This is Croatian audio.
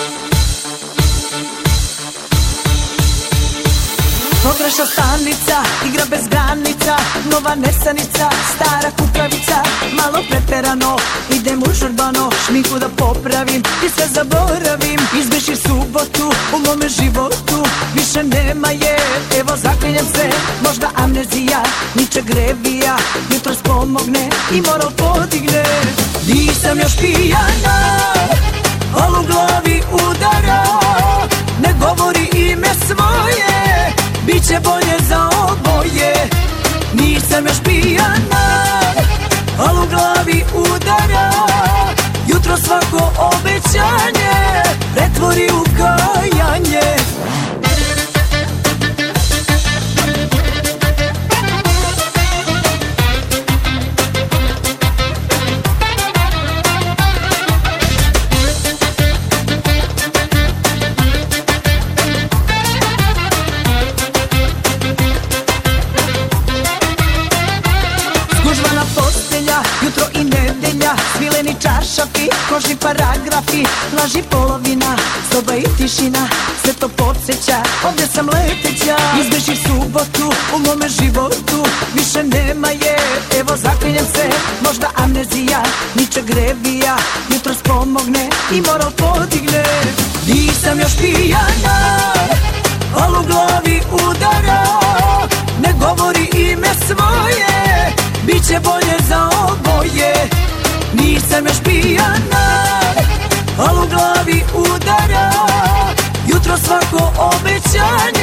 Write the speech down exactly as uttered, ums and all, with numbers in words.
Pogrešna stanica, igra bez granica, nova nesanica, stara kukavica, malo preterano, idem užurbano, šminku da popravim i sve zaboravim. Izbriši subotu u mome životu, više nema je, evo zaklinjem se, možda amnezija, ničeg revija, jutros pomogne i moral podigne. Nisam još pijana, al u glavi udara, ne govori ime svoje, biće bolje za oboje. Nisam još pijana, al u glavi udara, jutro svako obećanje pretvori u kajanje. Jutro i nedelja, svileni čaršafi, kožni paragrafi, laži polovina, soba i tišina, sve to podsjeća, ovdje sam leteća. Izbriši subotu u mome životu, više nema je, evo zaklinjem se, možda amnezija, ničeg revija, jutros pomogne i moral podigne. Nisam još pijana, al u glavi udara, ne govori ime svoje, biće bolje za oboje. Nisam još pijana, al u glavi udara, jutro svako obećanje